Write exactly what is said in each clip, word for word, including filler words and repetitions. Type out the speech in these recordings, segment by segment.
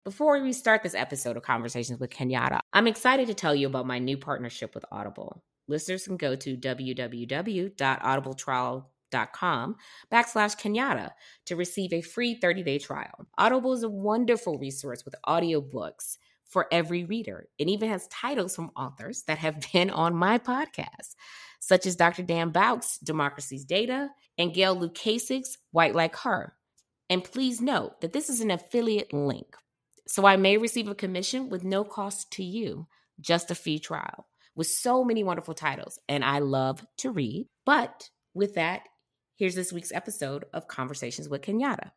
Before we start this episode of Conversations with Kenyatta, I'm excited to tell you about my new partnership with Audible. Listeners can go to www.audibletrial.com backslash Kenyatta to receive a free thirty-day trial. Audible is a wonderful resource with audiobooks for every reader. It even has titles from authors that have been on my podcast, such as Doctor Dan Bouck's Democracy's Data and Gail Lukasik's White Like Her. And please note that this is an affiliate link, so I may receive a commission with no cost to you, just a free trial with so many wonderful titles. And I love to read. But with that, here's this week's episode of Conversations with Kenyatta.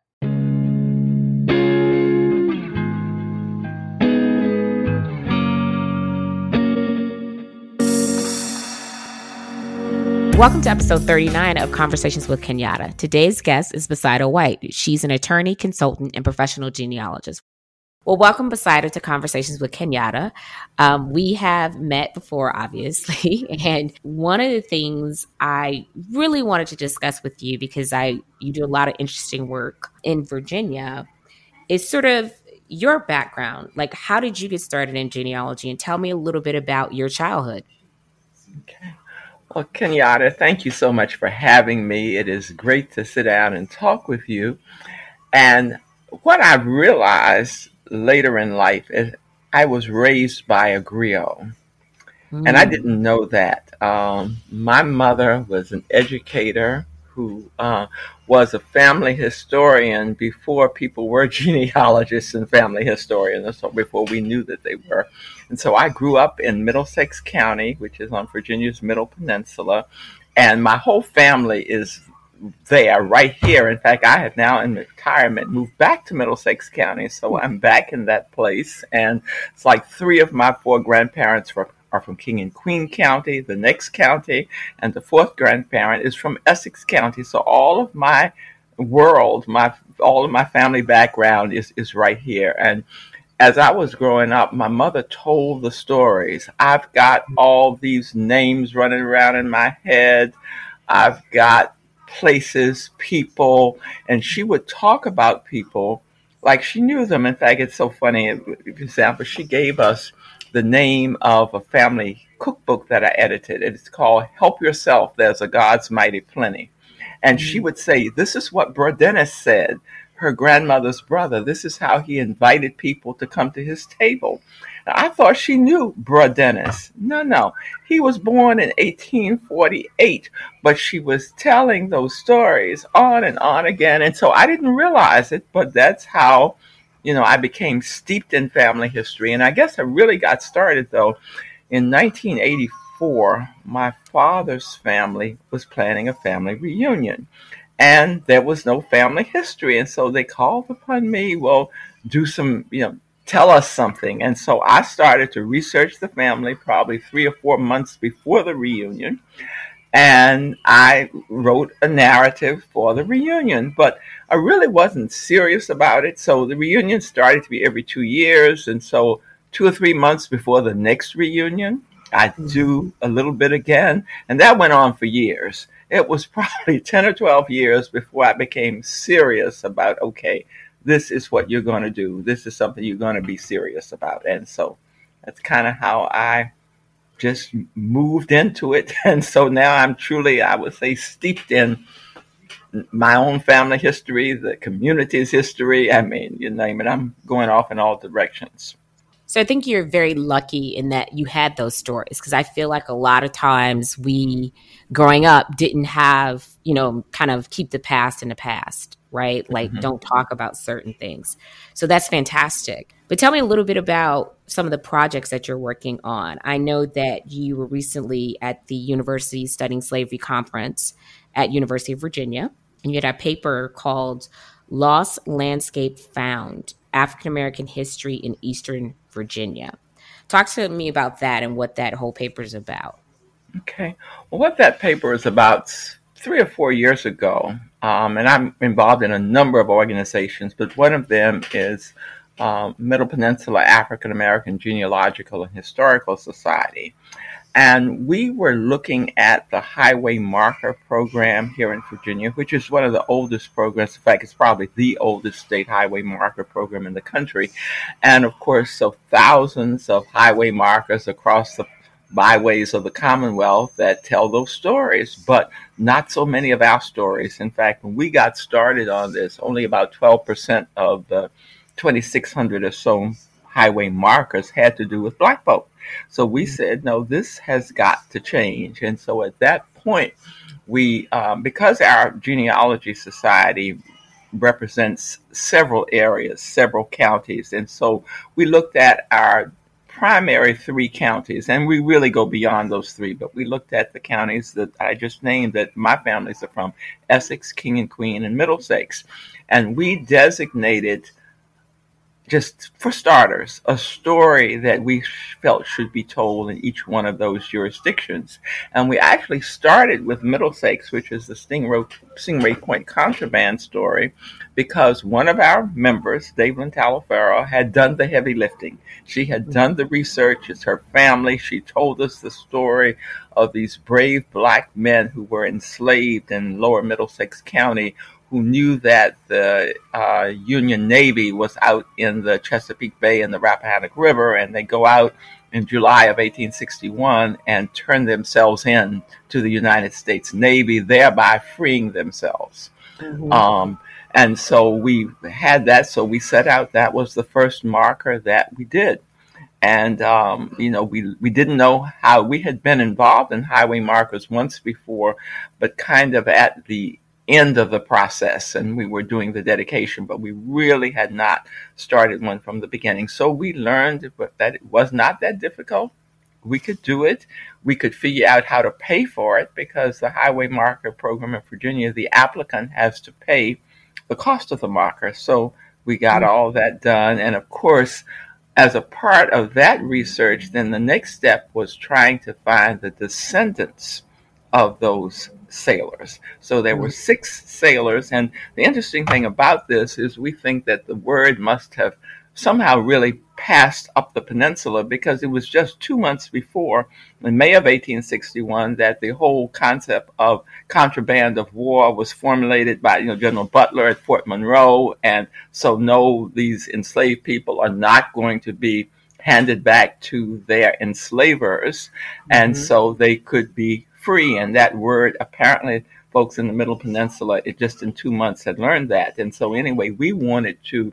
Welcome to episode thirty-nine of Conversations with Kenyatta. Today's guest is Besida White. She's an attorney, consultant, and professional genealogist. Well, welcome, Besida, to Conversations with Kenyatta. Um, we have met before, obviously, and one of the things I really wanted to discuss with you, because I you do a lot of interesting work in Virginia, is sort of your background. Like, how did you get started in genealogy? And tell me a little bit about your childhood. Okay. Well, Kenyatta, thank you so much for having me. It is great to sit down and talk with you. And what I've realized later in life is I was raised by a griot. Mm. And I didn't know that. Um, my mother was an educator who uh, was a family historian before people were genealogists and family historians, so before we knew that they were. And so I grew up in Middlesex County, which is on Virginia's Middle Peninsula, and my whole family is there, right here. In fact, I have now in retirement moved back to Middlesex County, so I'm back in that place. And it's like three of my four grandparents were, are from King and Queen County, the next county, and the fourth grandparent is from Essex County. So all of my world, my all of my family background is, is right here. And as I was growing up, my mother told the stories. I've got all these names running around in my head. I've got places, people, and she would talk about people like she knew them. In fact, it's so funny. For example, she gave us the name of a family cookbook that I edited. It's called Help Yourself, There's a God's Mighty Plenty. And she would say, this is what Bro Dennis said, her grandmother's brother. This is how he invited people to come to his table. I thought she knew Bro Dennis. No, no. He was born in eighteen forty-eight, but she was telling those stories on and on again. And so I didn't realize it, but that's how, you know, I became steeped in family history. And I guess I really got started, though, in nineteen eighty-four. My father's family was planning a family reunion, and there was no family history. And so they called upon me, well, do some, you know, tell us something. And so I started to research the family probably three or four months before the reunion. And I wrote a narrative for the reunion, but I really wasn't serious about it. So the reunion started to be every two years. And so two or three months before the next reunion, I'd do a little bit again. And that went on for years. It was probably ten or twelve years before I became serious about, okay, this is what you're going to do. This is something you're going to be serious about. And so that's kind of how I just moved into it. And so now I'm truly, I would say, steeped in my own family history, the community's history. I mean, you name it, I'm going off in all directions. So I think you're very lucky in that you had those stories, because I feel like a lot of times we, growing up, didn't have, you know, kind of keep the past in the past, right? Like, mm-hmm. don't talk about certain things. So that's fantastic. But tell me a little bit about some of the projects that you're working on. I know that you were recently at the University Studying Slavery Conference at University of Virginia, and you had a paper called Lost Landscape Found, African-American History in Eastern Virginia. Talk to me about that and what that whole paper is about. Okay. Well, what that paper is about, three or four years ago, um, and I'm involved in a number of organizations, but one of them is um, Middle Peninsula African American Genealogical and Historical Society. And we were looking at the Highway Marker Program here in Virginia, which is one of the oldest programs. In fact, it's probably the oldest state highway marker program in the country. And of course, so thousands of highway markers across the byways of the Commonwealth that tell those stories, but not so many of our stories. In fact, when we got started on this, only about twelve percent of the twenty-six hundred or so highway markers had to do with Black folk. So we said, no, this has got to change. And so at that point, we, um, because our genealogy society represents several areas, several counties, and so we looked at our primary three counties, and we really go beyond those three, but we looked at the counties that I just named that my families are from: Essex, King and Queen, and Middlesex. And we designated, just for starters, a story that we felt should be told in each one of those jurisdictions. And we actually started with Middlesex, which is the Stingray, Stingray Point contraband story, because one of our members, Davelyn Talaferro, had done the heavy lifting. She had done the research. It's her family. She told us the story of these brave Black men who were enslaved in lower Middlesex County, who knew that the uh, Union Navy was out in the Chesapeake Bay and the Rappahannock River, and they go out in July of eighteen sixty-one and turn themselves in to the United States Navy, thereby freeing themselves. Mm-hmm. Um, and so we had that, so we set out, that was the first marker that we did. And, um, you know, we, we didn't know how, we had been involved in highway markers once before, but kind of at the end of the process, and we were doing the dedication, but we really had not started one from the beginning. So we learned that it was not that difficult. We could do it. We could figure out how to pay for it, because the highway marker program in Virginia, the applicant has to pay the cost of the marker. So we got mm-hmm. all that done. And of course, as a part of that research, then the next step was trying to find the descendants of those sailors. So there were six sailors, and the interesting thing about this is we think that the word must have somehow really passed up the peninsula, because it was just two months before, in May of eighteen sixty-one, that the whole concept of contraband of war was formulated by, you know, General Butler at Fort Monroe. And so no, these enslaved people are not going to be handed back to their enslavers, mm-hmm. and so they could be free. And that word, apparently folks in the Middle Peninsula, it just in two months had learned that. And so anyway, we wanted to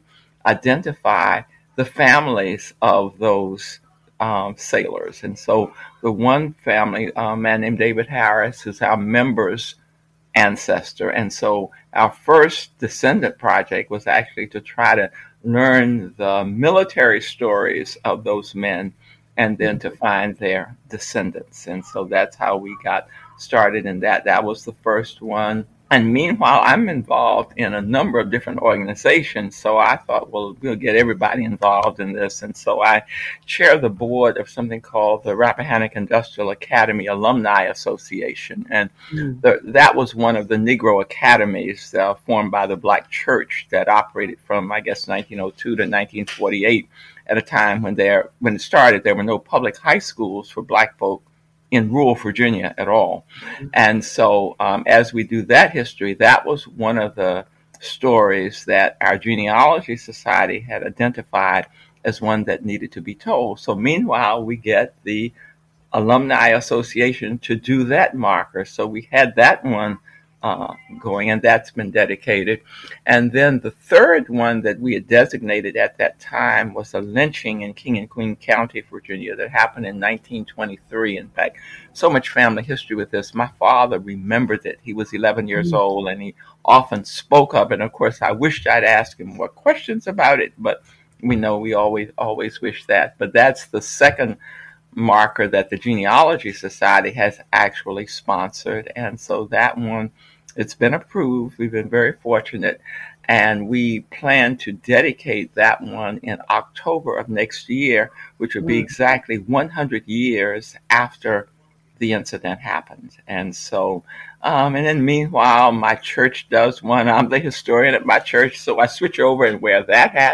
identify the families of those um, sailors. And so the one family, a man named David Harris, is our member's ancestor. And so our first descendant project was actually to try to learn the military stories of those men, and then to find their descendants. And so that's how we got started in that. That was the first one. And meanwhile, I'm involved in a number of different organizations. So I thought, well, we'll get everybody involved in this. And so I chair the board of something called the Rappahannock Industrial Academy Alumni Association. And mm. the, that was one of the Negro academies uh, formed by the Black Church that operated from, I guess, nineteen oh two to nineteen forty-eight, at a time when there, when it started, there were no public high schools for Black folk in rural Virginia at all. And so um, as we do that history, that was one of the stories that our genealogy society had identified as one that needed to be told. So meanwhile, we get the Alumni Association to do that marker. So we had that one uh, going, and that's been dedicated. And then the third one that we had designated at that time was a lynching in King and Queen County, Virginia, that happened in nineteen twenty-three. In fact, so much family history with this. My father remembered it. He was eleven years mm-hmm. old, and he often spoke of it. And of course, I wished I'd asked him more questions about it, but we know we always, always wish that. But that's the second marker that the Genealogy Society has actually sponsored. And so that one, it's been approved. We've been very fortunate. And we plan to dedicate that one in October of next year, which would be exactly one hundred years after the incident happened. And so, um, and then meanwhile, my church does one. I'm the historian at my church, so I switch over and wear that hat.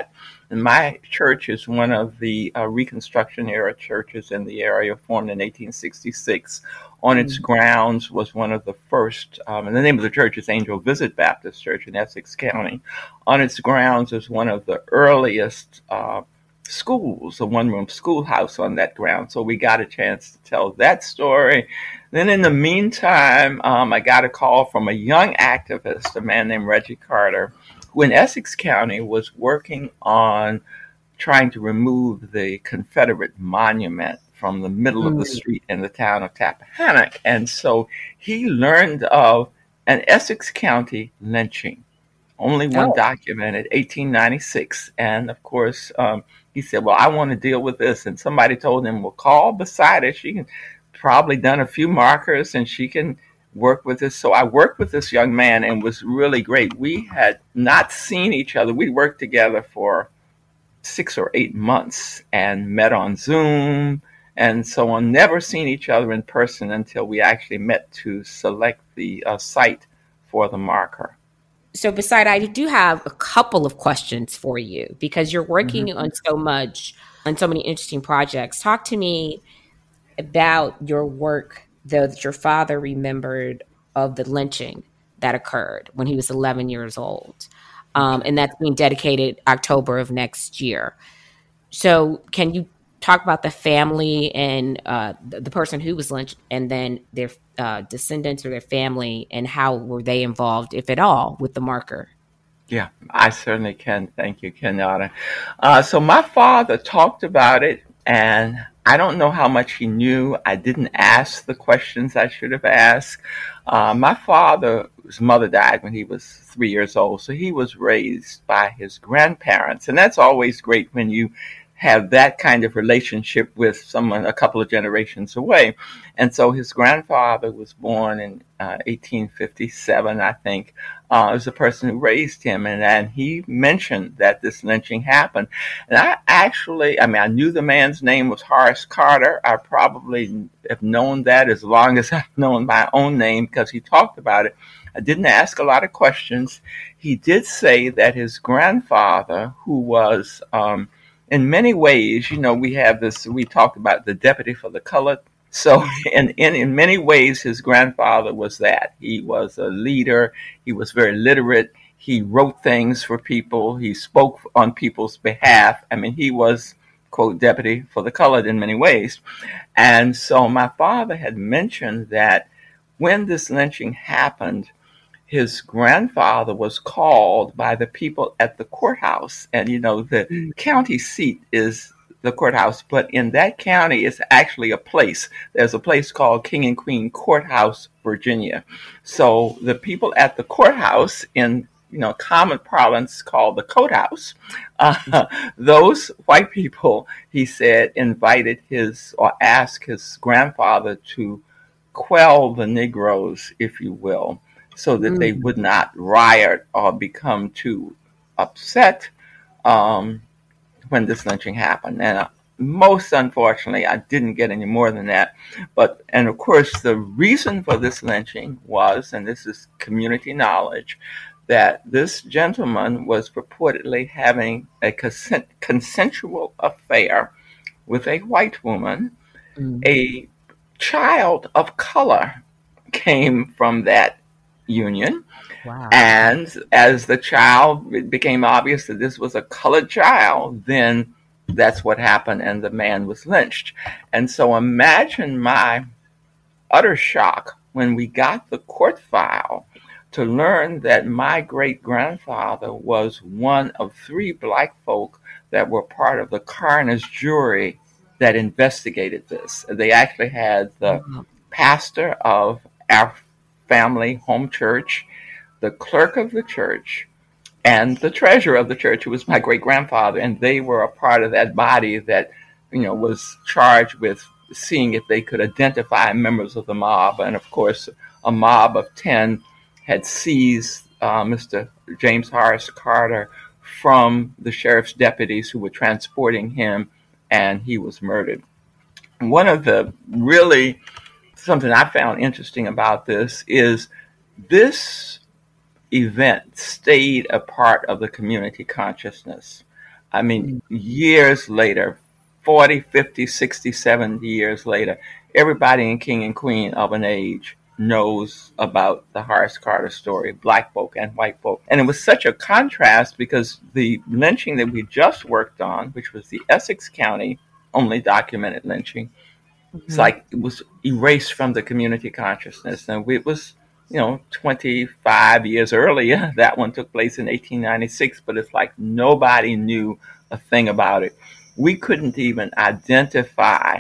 And my church is one of the uh, Reconstruction era churches in the area, formed in eighteen sixty-six. On its Mm. grounds was one of the first, um, and the name of the church is Angel Visit Baptist Church in Essex County. On its grounds is one of the earliest uh, schools, a one-room schoolhouse on that ground. So we got a chance to tell that story. Then in the meantime, um, I got a call from a young activist, a man named Reggie Carter, who in Essex County was working on trying to remove the Confederate monument from the middle of the Mm. street in the town of Tappahannock. And so he learned of an Essex County lynching, only one Oh, documented, eighteen ninety-six. And of course, um, he said, well, I want to deal with this. And somebody told him, well, call beside it. She can probably done a few markers and she can work with this. So I worked with this young man and was really great. We had not seen each other. We worked together for six or eight months and met on Zoom and so on. Never seen each other in person until we actually met to select the uh, site for the marker. so beside, I do have a couple of questions for you because you're Mhm. working on so much, on so many interesting projects. Talk to me about your work, though, that your father remembered of the lynching that occurred when he was eleven years old. Um, Okay. and that's being dedicated October of next year. So, can you talk about the family and uh, the, the person who was lynched, and then their uh, descendants or their family, and how were they involved, if at all, with the marker? Yeah, I certainly can. Thank you, Kenyatta. Uh, so my father talked about it, and I don't know how much he knew. I didn't ask the questions I should have asked. Uh, my father, his mother died when he was three years old, so he was raised by his grandparents, and that's always great when you have that kind of relationship with someone a couple of generations away. And so his grandfather was born in uh, eighteen fifty-seven, I think. Uh, was the person who raised him, and, and he mentioned that this lynching happened. And I actually, I mean, I knew the man's name was Horace Carter. I probably have known that as long as I've known my own name because he talked about it. I didn't ask a lot of questions. He did say that his grandfather, who was, um, in many ways, you know, we have this, we talked about the deputy for the colored. So in, in, in many ways, his grandfather was that. He was a leader. He was very literate. He wrote things for people. He spoke on people's behalf. I mean, he was, quote, deputy for the colored in many ways. And so my father had mentioned that when this lynching happened, his grandfather was called by the people at the courthouse. And, you know, the Mm. county seat is the courthouse, but in that county it's actually a place. There's a place called King and Queen Courthouse, Virginia. So the people at the courthouse, in you know common parlance called the coat house, uh, those white people, he said, invited his or asked his grandfather to quell the Negroes, if you will, so that they Mm. would not riot or become too upset um, when this lynching happened. And uh, most unfortunately, I didn't get any more than that. But, and of course, the reason for this lynching was, and this is community knowledge, that this gentleman was purportedly having a consent, consensual affair with a white woman. Mm. A child of color came from that union. Wow. And as the child, it became obvious that this was a colored child, then that's what happened, and the man was lynched. And so imagine my utter shock when we got the court file to learn that my great grandfather was one of three black folk that were part of the coroner's jury that investigated this. They actually had the Wow. pastor of our family home church, the clerk of the church, and the treasurer of the church, who was my great grandfather, and they were a part of that body that, you know, was charged with seeing if they could identify members of the mob. And of course, a mob of ten had seized uh, Mister James Horace Carter from the sheriff's deputies who were transporting him, and he was murdered. One of the really something I found interesting about this is this event stayed a part of the community consciousness. I mean, years later, forty, fifty, sixty, seventy years later, everybody in King and Queen of an age knows about the Horace Carter story, black folk and white folk. And it was such a contrast because the lynching that we just worked on, which was the Essex County only documented lynching, it's Mhm. like it was erased from the community consciousness. And it was, you know, twenty-five years earlier. That one took place in eighteen ninety-six, but it's like nobody knew a thing about it. We couldn't even identify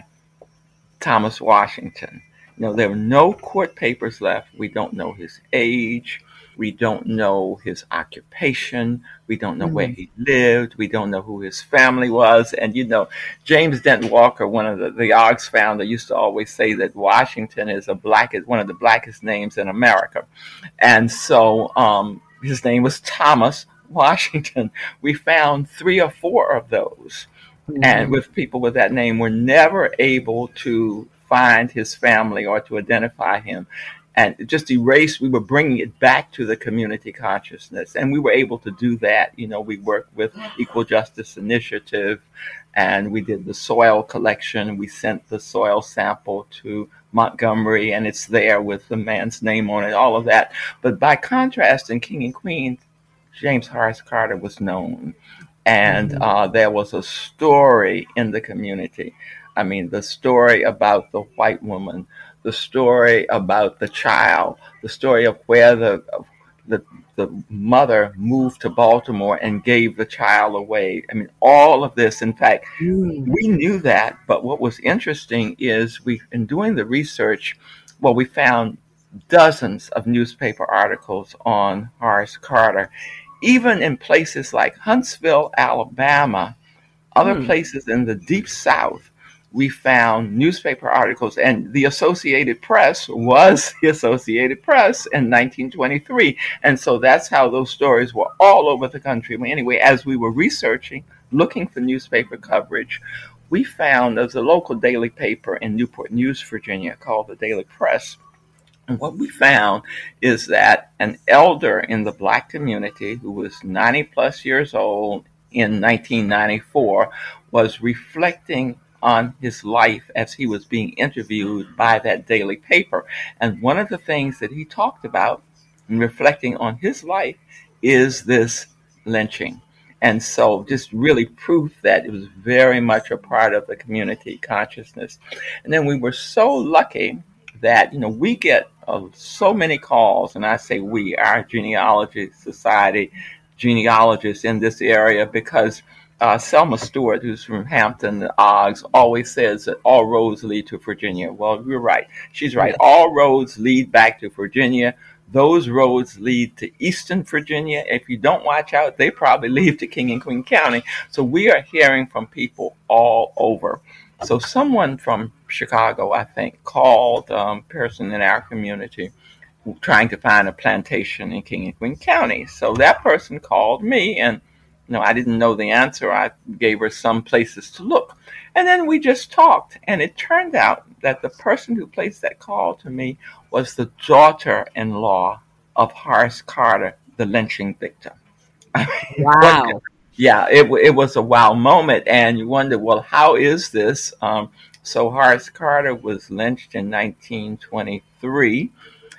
Thomas Washington. You know, there were no court papers left. We don't know his age. We don't know his occupation. We don't know where Mhm. he lived. We don't know who his family was. And, you know, James Denton Walker, one of the, the Ox founder, used to always say that Washington is a black, is one of the blackest names in America. And so um, his name was Thomas Washington. We found three or four of those, and Mhm. with people with that name were never able to find his family or to identify him. And it just erased, we were bringing it back to the community consciousness. And we were able to do that. You know, we worked with Equal Justice Initiative, and we did the soil collection. We sent the soil sample to Montgomery, and it's there with the man's name on it, all of that. But by contrast, in King and Queen, James Horace Carter was known, and Mhm. uh, there was a story in the community. I mean, the story about the white woman, the story about the child, the story of where the the, the mother moved to Baltimore and gave the child away. I mean, all of this. In fact, Mm. we knew that, but what was interesting is we, in doing the research, well, we found dozens of newspaper articles on Horace Carter, even in places like Huntsville, Alabama, other Mm. places in the deep South. We found newspaper articles, and the Associated Press was the Associated Press in nineteen twenty-three. And so that's how those stories were all over the country. Well, anyway, as we were researching, looking for newspaper coverage, we found there's a local daily paper in Newport News, Virginia, called the Daily Press. And what we found is that an elder in the black community who was ninety plus years old in nineteen ninety-four was reflecting on his life as he was being interviewed by that daily paper. And one of the things that he talked about in reflecting on his life is this lynching. And so just really proof that it was very much a part of the community consciousness. And then we were so lucky that, you know, we get uh, so many calls, and I say we, our genealogy society, genealogists in this area, because uh, Selma Stewart, who's from Hampton, the Oggs, always says that all roads lead to Virginia. Well, you're right. She's right. Yes. All roads lead back to Virginia. Those roads lead to Eastern Virginia. If you don't watch out, they probably lead to King and Queen County. So we are hearing from people all over. So someone from Chicago, I think, called um, a person in our community trying to find a plantation in King and Queen County. So that person called me, and you know, I didn't know the answer. I gave her some places to look. And then we just talked, and it turned out that the person who placed that call to me was the daughter-in-law of Horace Carter, the lynching victim. I mean, what? Wow. Yeah, it it was a wow moment, and you wonder, well, how is this? Um, so Horace Carter was lynched in nineteen twenty-three,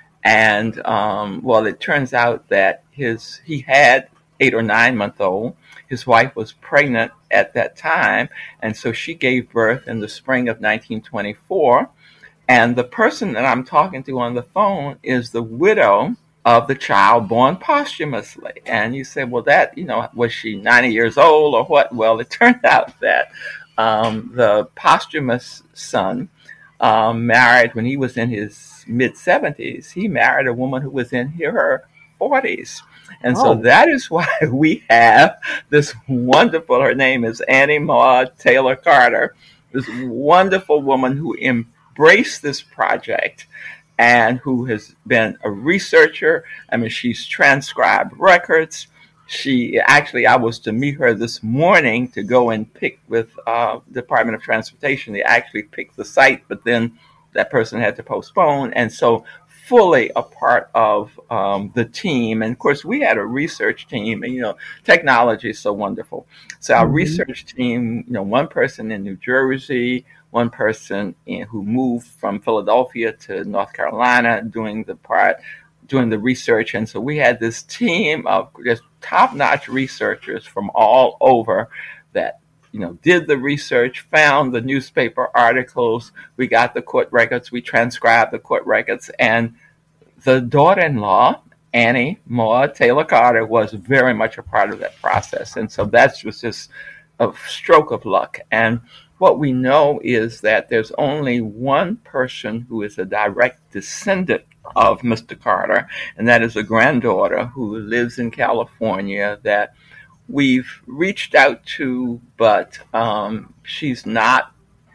and um, well, it turns out that his he had eight or nine month old. His wife was pregnant at that time, and so she gave birth in the spring of nineteen twenty-four. And the person that I'm talking to on the phone is the widow of the child born posthumously. And you say, well, that, you know, was she ninety years old or what? Well, it turned out that um, the posthumous son um, married when he was in his mid seventies. He married a woman who was in her forties. And so Oh. that is why we have this wonderful, her name is Annie Maud Taylor Carter, this wonderful woman who embraced this project and who has been a researcher. I mean, she's transcribed records. She actually, I was to meet her this morning to go and pick with uh, Department of Transportation. They actually picked the site, but then that person had to postpone. And so fully a part of um, the team. And of course, we had a research team, and you know, technology is so wonderful. So our Mhm. research team, you know, one person in New Jersey, one person in, who moved from Philadelphia to North Carolina doing the part, doing the research. And so we had this team of just top-notch researchers from all over that, you know, did the research, found the newspaper articles, we got the court records, we transcribed the court records, and the daughter-in-law, Annie Moore Taylor Carter, was very much a part of that process. And so that was just a stroke of luck. And what we know is that there's only one person who is a direct descendant of Mister Carter, and that is a granddaughter who lives in California that we've reached out to, but um, she's not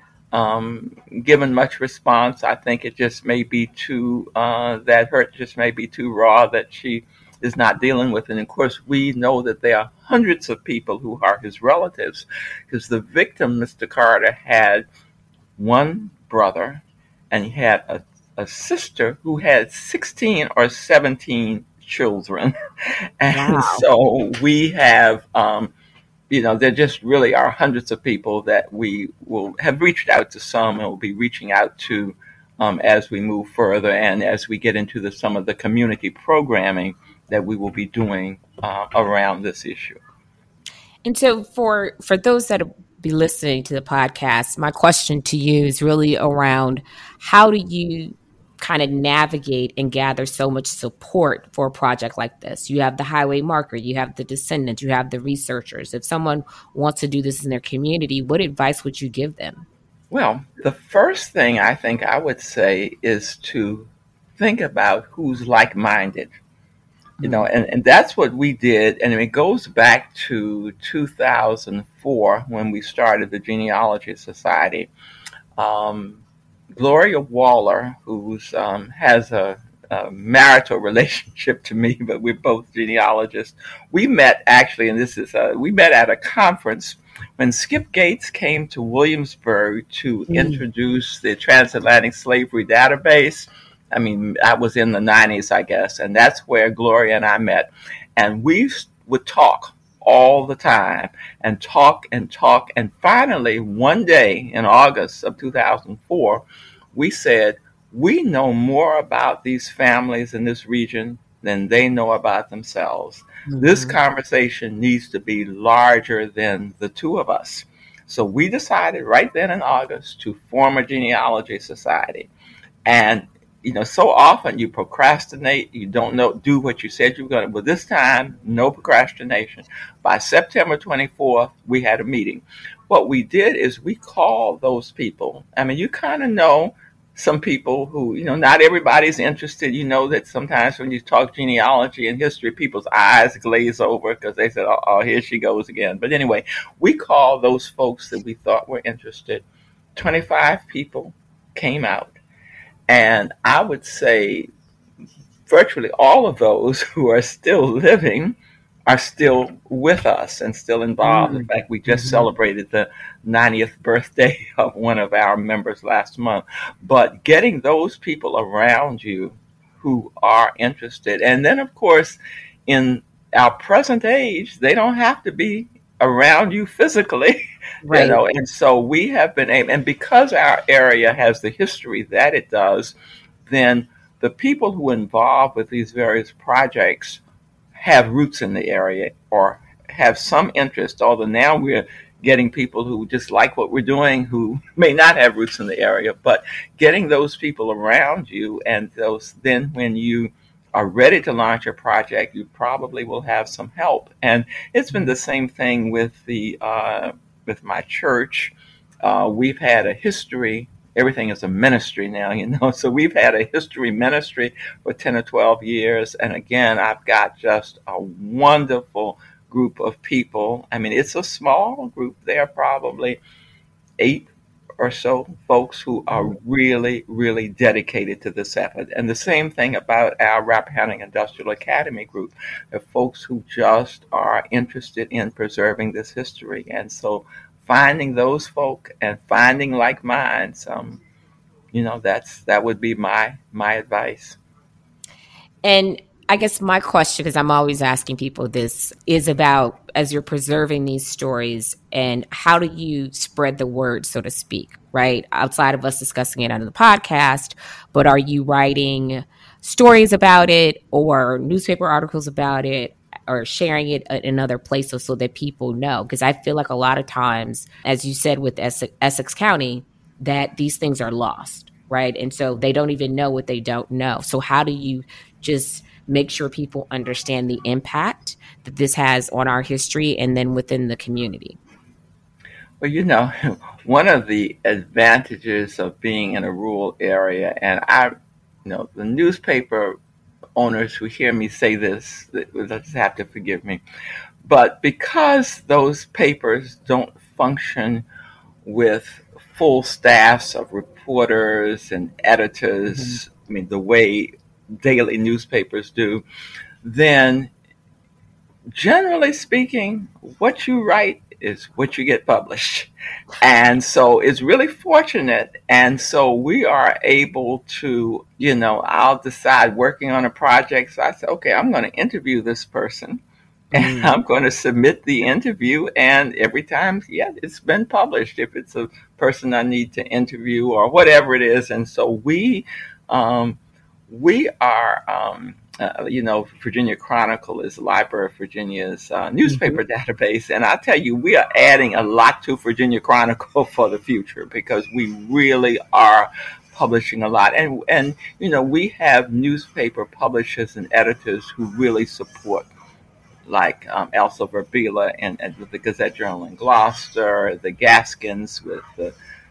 um, given much response. I think it just may be too, uh, that hurt just may be too raw that she is not dealing with. And of course, we know that there are hundreds of people who are his relatives, because the victim, Mister Carter, had one brother and he had a, a sister who had sixteen or seventeen children. And Wow. so we have, um, you know, there just really are hundreds of people that we will have reached out to, some and will be reaching out to um, as we move further and as we get into the, some of the community programming that we will be doing uh, around this issue. And so for for those that be listening to the podcast, my question to you is really around how do you kind of navigate and gather so much support for a project like this? You have the highway marker, you have the descendants, you have the researchers. If someone wants to do this in their community, what advice would you give them? Well, the first thing I think I would say is to think about who's like-minded. You know, Mm. and, and that's what we did. And it goes back to two thousand four when we started the Genealogy Society. Um, Gloria Waller, who um, has a, a marital relationship to me, but we're both genealogists. We met actually, and this is, a, we met at a conference when Skip Gates came to Williamsburg to Mm. introduce the Transatlantic Slavery Database. I mean, I was in the nineties, I guess, and that's where Gloria and I met. And we would talk all the time and talk and talk. And finally, one day in August of two thousand four, we said, we know more about these families in this region than they know about themselves. This Mhm. conversation needs to be larger than the two of us. So we decided right then in August to form a genealogy society. And you know, so often you procrastinate, you don't know, do what you said you were going to. But this time, no procrastination. By September twenty-fourth, we had a meeting. What we did is we called those people. I mean, you kind of know some people who, you know, not everybody's interested. You know that sometimes when you talk genealogy and history, people's eyes glaze over because they said, oh, oh, here she goes again. But anyway, we called those folks that we thought were interested. twenty-five people came out. And I would say virtually all of those who are still living are still with us and still involved. In Mm. fact, we just Mhm. celebrated the ninetieth birthday of one of our members last month. But getting those people around you who are interested, and then of course, in our present age, they don't have to be around you physically, you Right. know, and so we have been able, and because our area has the history that it does, then the people who are involved with these various projects have roots in the area or have some interest, although now we're getting people who just like what we're doing who may not have roots in the area, but getting those people around you, and those, then when you are ready to launch a project, you probably will have some help. And it's been the same thing with the uh, with my church. Uh, we've had a history. Everything is a ministry now, you know. So we've had a history ministry for ten or twelve years. And again, I've got just a wonderful group of people. I mean, it's a small group. There are probably eight or so folks who are really, really dedicated to this effort. And the same thing about our Rappahannock Industrial Academy group. They're folks who just are interested in preserving this history. And so finding those folk and finding like minds, um, you know, that's that would be my my advice. And I guess my question, because I'm always asking people this, is about as you're preserving these stories and how do you spread the word, so to speak, right? Outside of us discussing it on the podcast, but are you writing stories about it or newspaper articles about it or sharing it in other places so that people know? Because I feel like a lot of times, as you said with Essex, Essex County, that these things are lost, right? And so they don't even know what they don't know. So how do you just make sure people understand the impact that this has on our history and then within the community? Well, you know, one of the advantages of being in a rural area, and I, you know, the newspaper owners who hear me say this, they'll just have to forgive me. But because those papers don't function with full staffs of reporters and editors, mm-hmm. I mean, the way daily newspapers do, then generally speaking, what you write is what you get published. And so it's really fortunate. And so we are able to, you know, I'll decide working on a project. So I say, okay, I'm going to interview this person and mm. I'm going to submit the interview. And every time, yeah, it's been published if it's a person I need to interview or whatever it is. And so we, um, we are, um, Uh, you know, Virginia Chronicle is the Library of Virginia's uh, newspaper mm-hmm. database. And I tell you, we are adding a lot to Virginia Chronicle for the future because we really are publishing a lot. And, and you know, we have newspaper publishers and editors who really support, like um, Elsa Verbila and, and with the Gazette Journal in Gloucester, the Gaskins with the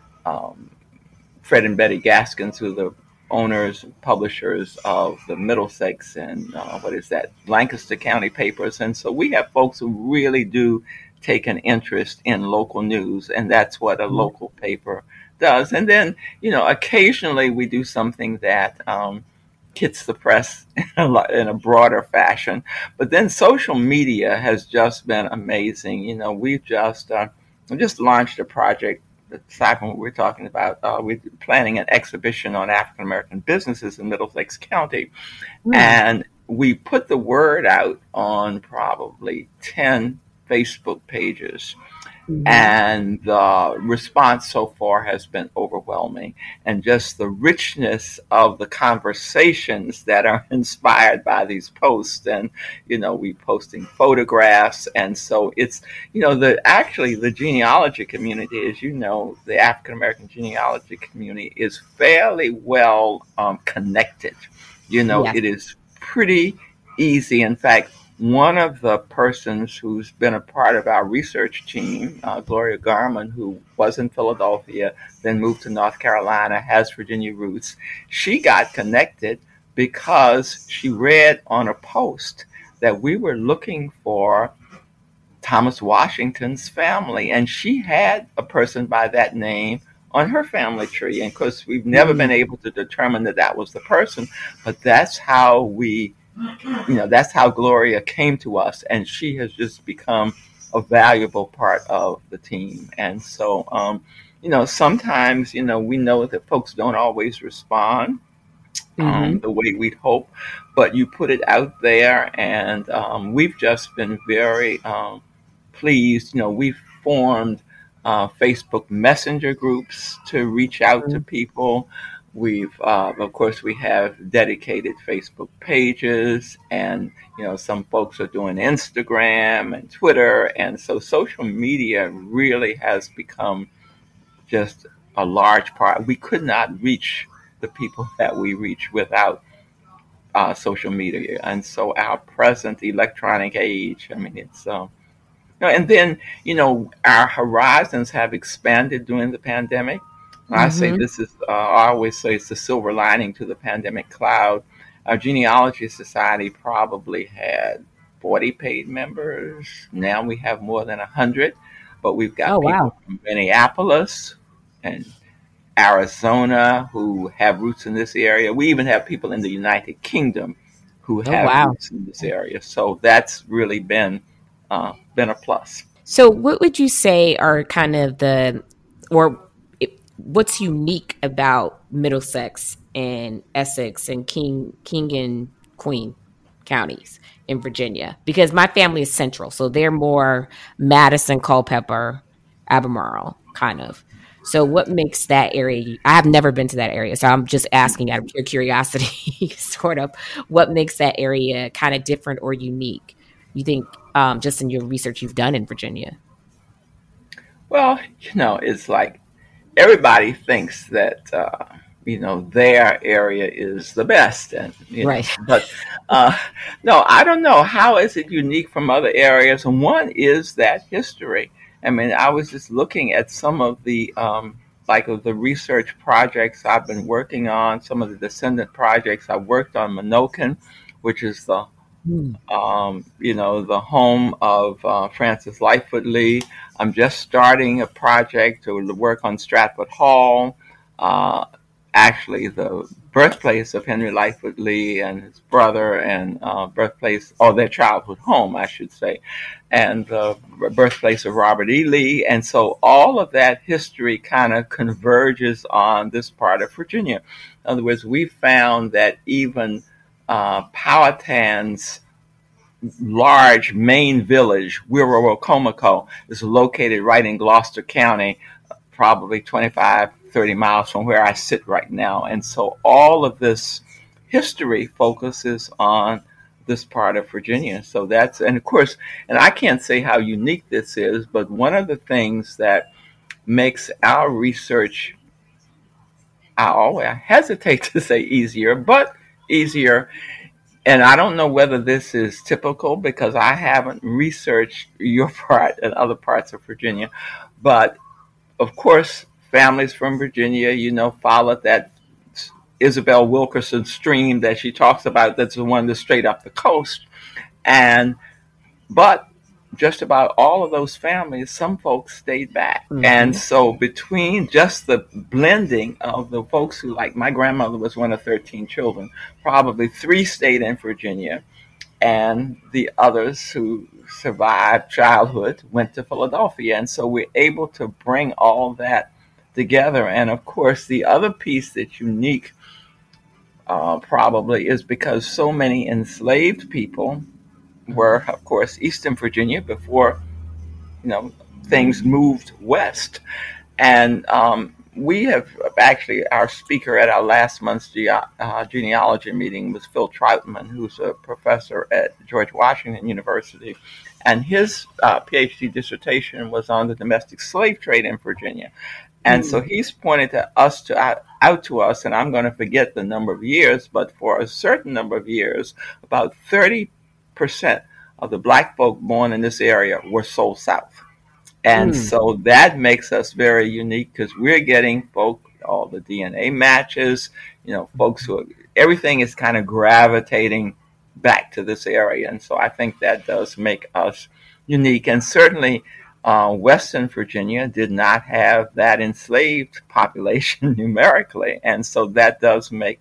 um, Fred and Betty Gaskins, who are the owners and publishers of the Middlesex and uh, what is that, Lancaster County papers. And so we have folks who really do take an interest in local news, and that's what a local paper does. And then, you know, occasionally we do something that um, hits the press in a, in a broader fashion. But then social media has just been amazing. You know, we've just, uh, we just launched a project aside from what we're talking about. Uh, we're planning an exhibition on African American businesses in Middlesex County. Mm. And we put the word out on probably ten Facebook pages. Mm-hmm. And the response so far has been overwhelming. And just the richness of the conversations that are inspired by these posts. And, you know, we posting photographs. And so it's, you know, the actually the genealogy community, as you know, the African American genealogy community is fairly well um, connected. You know, yes. It is pretty easy. In fact, one of the persons who's been a part of our research team, uh, Gloria Garman, who was in Philadelphia, then moved to North Carolina, has Virginia roots. She got connected because she read on a post that we were looking for Thomas Washington's family, and she had a person by that name on her family tree. And of course, we've never mm-hmm. been able to determine that that was the person, but that's how we You know, that's how Gloria came to us, and she has just become a valuable part of the team. And so, um, you know, sometimes, you know, we know that folks don't always respond um, mm-hmm. the way we'd hope, but you put it out there, and um, we've just been very um, pleased. You know, we've formed uh, Facebook Messenger groups to reach out mm-hmm. to people. We've, uh, of course, we have dedicated Facebook pages, and, you know, some folks are doing Instagram and Twitter. And so social media really has become just a large part. We could not reach the people that we reach without uh, social media. And so our present electronic age, I mean, it's, um, you know, and then, you know, our horizons have expanded during the pandemic. I say mm-hmm. this is, uh, I always say it's the silver lining to the pandemic cloud. Our genealogy society probably had forty paid members. Now we have more than one hundred, but we've got oh, people wow. from Minneapolis and Arizona who have roots in this area. We even have people in the United Kingdom who oh, have wow. roots in this area. So that's really been, uh, been a plus. So what would you say are kind of the, or what's unique about Middlesex and Essex and King, King and Queen counties in Virginia, because my family is central. So they're more Madison, Culpeper, Albemarle kind of. So what makes that area, I have never been to that area. So I'm just asking out of pure curiosity, sort of, what makes that area kind of different or unique? You think, um, just in your research you've done in Virginia? Well, you know, it's like everybody thinks that uh, you know their area is the best, and you know, Right. but uh, no, I don't know how is it unique from other areas. And one is that history. I mean, I was just looking at some of the um, like of the research projects I've been working on, some of the descendant projects I worked on Menoken, which is the Mm. um, you know, the home of uh, Francis Lightfoot Lee. I'm just starting a project to work on Stratford Hall, uh, actually the birthplace of Henry Lightfoot Lee and his brother, and uh, birthplace, or their childhood home, I should say, and the birthplace of Robert E. Lee. And so all of that history kind of converges on this part of Virginia. In other words, we found that even uh, Powhatan's large main village, Wirawacomico, is located right in Gloucester County, probably twenty-five, thirty miles from where I sit right now. And so all of this history focuses on this part of Virginia. So that's, and of course, and I can't say how unique this is, but one of the things that makes our research, I always I hesitate to say easier, but easier. And I don't know whether this is typical because I haven't researched your part and other parts of Virginia. But of course, families from Virginia, you know, followed that Isabel Wilkerson stream that she talks about. That's the one that's straight up the coast. And, but just about all of those families, some folks stayed back. And Mm-hmm. so between just the blending of the folks who, like my grandmother was one of thirteen children, probably three stayed in Virginia, and the others who survived childhood went to Philadelphia. And so we're able to bring all that together. And of course, the other piece that's unique uh, probably is because so many enslaved people were, of course, Eastern Virginia before you know things moved west. And um, we have actually, our speaker at our last month's ge- uh, genealogy meeting was Phil Troutman, who's a professor at George Washington University. And his uh, PhD dissertation was on the domestic slave trade in Virginia. And so Mm. he's pointed to us to out, out to us, and I'm going to forget the number of years, but for a certain number of years, about thirty percent of the black folk born in this area were sold south. And Mm. so that makes us very unique because we're getting folk, all the D N A matches, you know, folks who are, everything is kind of gravitating back to this area. And so I think that does make us unique. And certainly uh, Western Virginia did not have that enslaved population numerically. And so that does make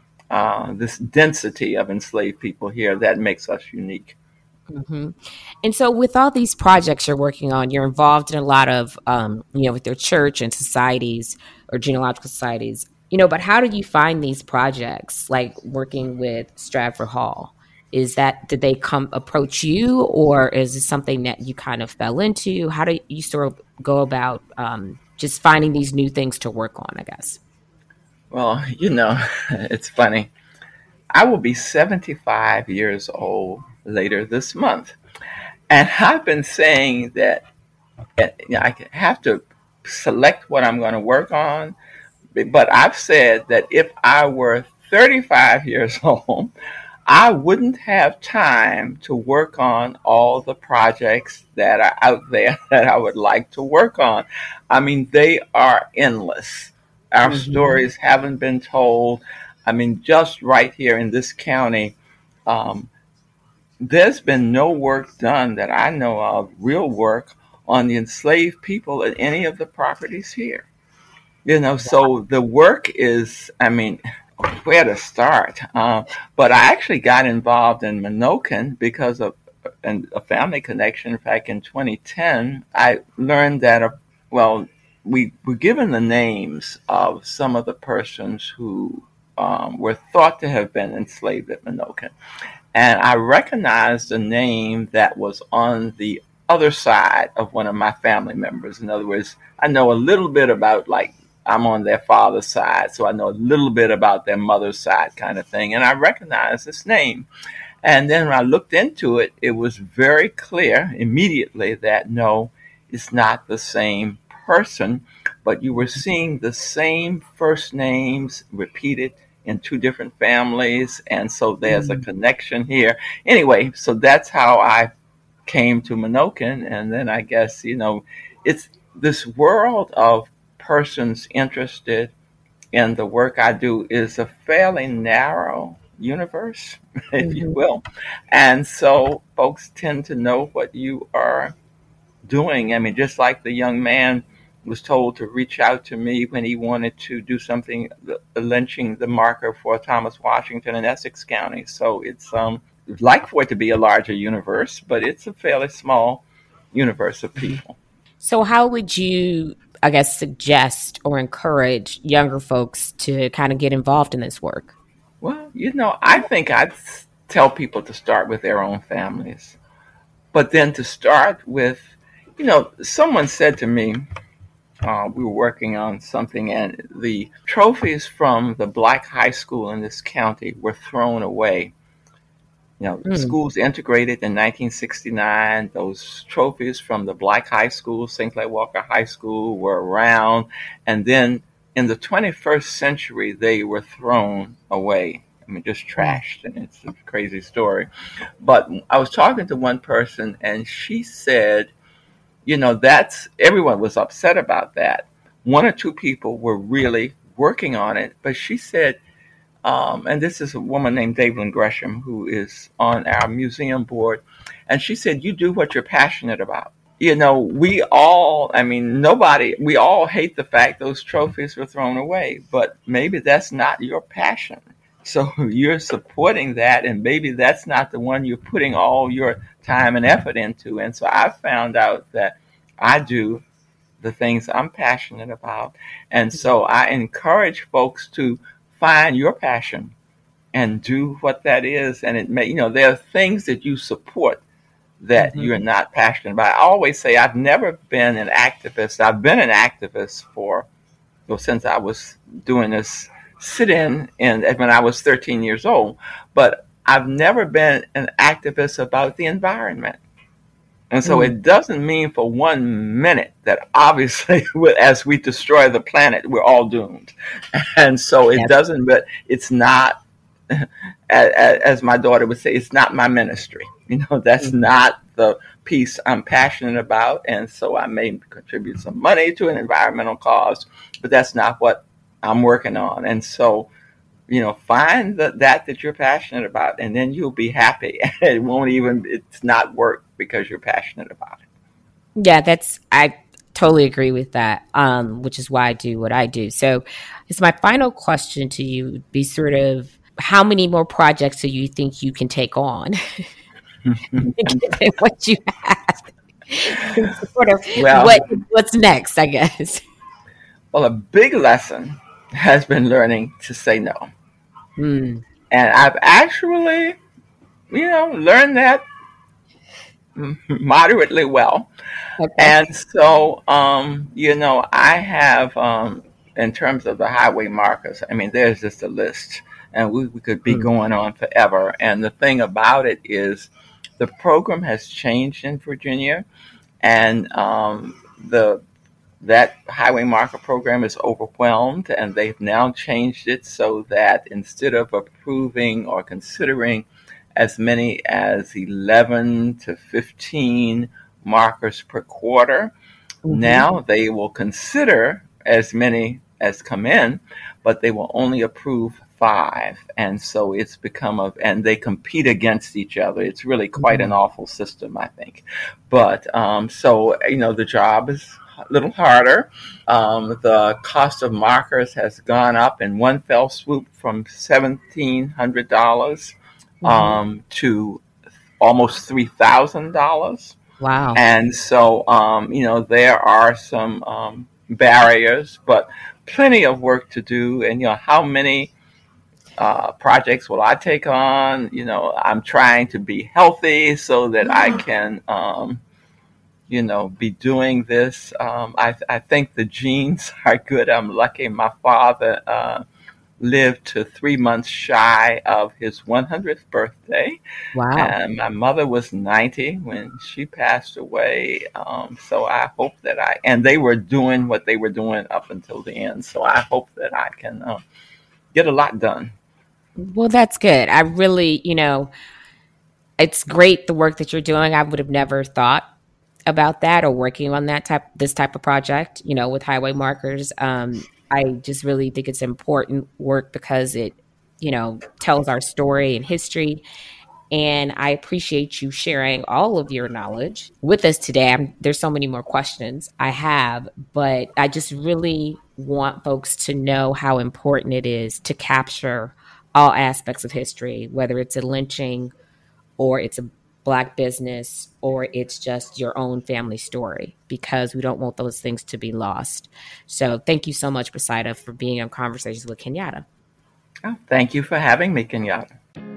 uh, this density of enslaved people here, that makes us unique. Hmm. And so, with all these projects you're working on, you're involved in a lot of, um, you know, with your church and societies or genealogical societies, you know, but how do you find these projects, like working with Stratford Hall? Is that, did they come approach you, or is it something that you kind of fell into? How do you sort of go about um, just finding these new things to work on, I guess? Well, you know, it's funny. I will be seventy-five years old later this month. And I've been saying that uh, you know, I have to select what I'm going to work on. But I've said that if I were thirty-five years old, I wouldn't have time to work on all the projects that are out there that I would like to work on. I mean, they are endless. Our Hmm. stories haven't been told. I mean, just right here in this county, um, there's been no work done that I know of, real work on the enslaved people at any of the properties here. You know, so the work is, I mean, where to start? Uh, but I actually got involved in Menoken because of an, a family connection. Back in twenty ten, I learned that, uh, well, we were given the names of some of the persons who um, were thought to have been enslaved at Menoken. And I recognized a name that was on the other side of one of my family members. In other words, I know a little bit about, like, I'm on their father's side, so I know a little bit about their mother's side kind of thing. And I recognized this name. And then when I looked into it, it was very clear immediately that no, it's not the same person, but you were seeing the same first names repeated in two different families. And so there's a connection here. Anyway, so that's how I came to Menoken. And then I guess, you know, it's this world of persons interested in the work I do is a fairly narrow universe, if you will. And so folks tend to know what you are doing. I mean, just like the young man was told to reach out to me when he wanted to do something, the, the lynching the marker for Thomas Washington in Essex County. So it's um I'd like for it to be a larger universe, but it's a fairly small universe of people. So how would you, I guess, suggest or encourage younger folks to kind of get involved in this work? Well, you know, I think I'd tell people to start with their own families, but then to start with, you know, someone said to me, uh, we were working on something, and the trophies from the black high school in this county were thrown away. You know, mm. schools integrated in nineteen sixty-nine. Those trophies from the black high school, Saint Clair Walker High School, were around. And then in the twenty-first century, they were thrown away. I mean, just trashed. And it's a crazy story. But I was talking to one person, and she said, you know, that's, everyone was upset about that. One or two people were really working on it. But she said, Um, and this is a woman named Davelyn Gresham, who is on our museum board. And she said, you do what you're passionate about. You know, we all, I mean, nobody, we all hate the fact those trophies were thrown away, but maybe that's not your passion. So you're supporting that, and maybe that's not the one you're putting all your time and effort into. And so I found out that I do the things I'm passionate about. And so I encourage folks to find your passion and do what that is. And it may, you know, there are things that you support that mm-hmm. you're not passionate about. I always say I've never been an activist. I've been an activist for, well, since I was doing this sit-in and when I was thirteen years old, but I've never been an activist about the environment. And so mm. it doesn't mean for one minute that obviously as we destroy the planet, we're all doomed. And so it yes. doesn't, but it's not, as my daughter would say, it's not my ministry. You know, that's mm. not the piece I'm passionate about. And so I may contribute some money to an environmental cause, but that's not what I'm working on. And so, you know, find the, that that you're passionate about, and then you'll be happy. It won't even, it's not work because you're passionate about it. Yeah, that's, I totally agree with that, um, which is why I do what I do. So it's my final question to you would be sort of, how many more projects do you think you can take on? Given what you have. Sort of, well, what, what's next, I guess? Well, a big lesson has been learning to say no. Mm. And I've actually, you know, learned that moderately well. Okay. And so, um, you know, I have, um, in terms of the highway markers, I mean, there's just a list, and we, we could be mm. going on forever. And the thing about it is the program has changed in Virginia, and um, the that highway marker program is overwhelmed, and they've now changed it so that instead of approving or considering as many as eleven to fifteen markers per quarter, mm-hmm. now they will consider as many as come in, but they will only approve five. And so it's become a, and they compete against each other. It's really quite mm-hmm. an awful system, I think. But um, so, you know, the job is a little harder. Um, the cost of markers has gone up in one fell swoop from seventeen hundred dollars mm-hmm. um, to almost three thousand dollars. Wow. And so, um, you know, there are some um, barriers, but plenty of work to do. And, you know, how many uh, projects will I take on? You know, I'm trying to be healthy so that I can, um, you know, be doing this. Um, I, I think the genes are good. I'm lucky. My father uh, lived to three months shy of his one hundredth birthday. Wow. And my mother was ninety when she passed away. Um, so I hope that I, and they were doing what they were doing up until the end. So I hope that I can uh, get a lot done. Well, that's good. I really, you know, it's great the work that you're doing. I would have never thought about that or working on that type, this type of project, you know, with highway markers. Um, I just really think it's important work because it, you know, tells our story and history. And I appreciate you sharing all of your knowledge with us today. I'm, there's so many more questions I have, but I just really want folks to know how important it is to capture all aspects of history, whether it's a lynching or it's a Black business or it's just your own family story, because we don't want those things to be lost. So thank you so much, Poseida, for being on Conversations with Kenyatta. Oh, thank you for having me, Kenyatta.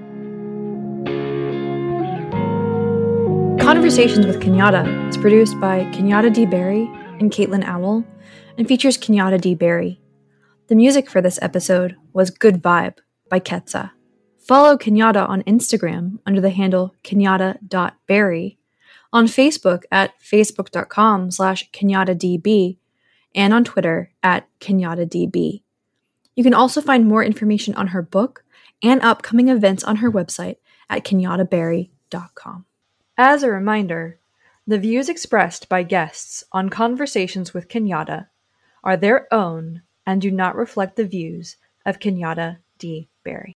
Conversations with Kenyatta is produced by Kenyatta D. Barry and Caitlin Owl and features Kenyatta D. Barry. The music for this episode was Good Vibe by Ketsa. Follow Kenyatta on Instagram under the handle kenyatta dot berry, on Facebook at facebook.com slash kenyattadb, and on Twitter at kenyattadb. You can also find more information on her book and upcoming events on her website at kenyatta berry dot com. As a reminder, the views expressed by guests on Conversations with Kenyatta are their own and do not reflect the views of Kenyatta D. Barry.